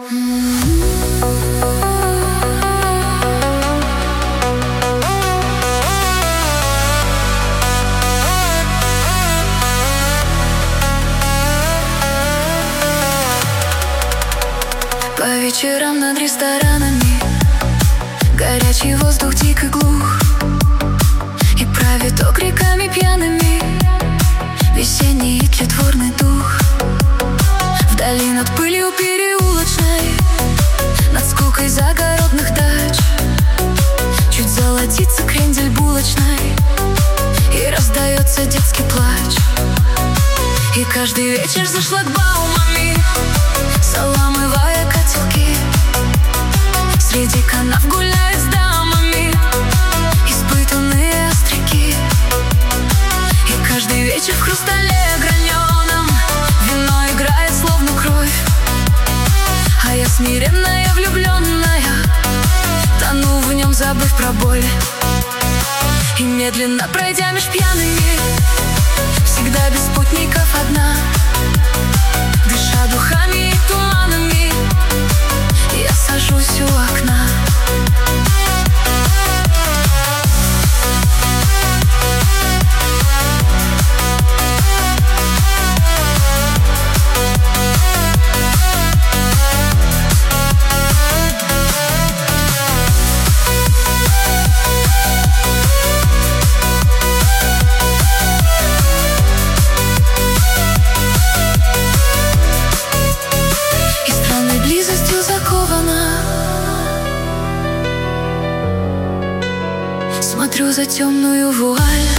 По вечерам над ресторанами горячий воздух дик и глух, и правит окриками пьяными весенний и тлетворный дух. Вдали над пылью переулочной, над скукой загородных дач чуть золотится крендель булочной, и раздается детский плач. И каждый вечер за шлагбаумами, заламывая котелки, среди канав гуляют с дамами испытанные остряки. И каждый вечер в хрустале граненом вино играет словно кровь, а я смиренная влюбленная тону в нем, забыв про боль. И медленно пройдя меж пьяными, всегда без спутников одна, дыша духами и туманами, я сажусь у окна. Смотрю за темную вуаль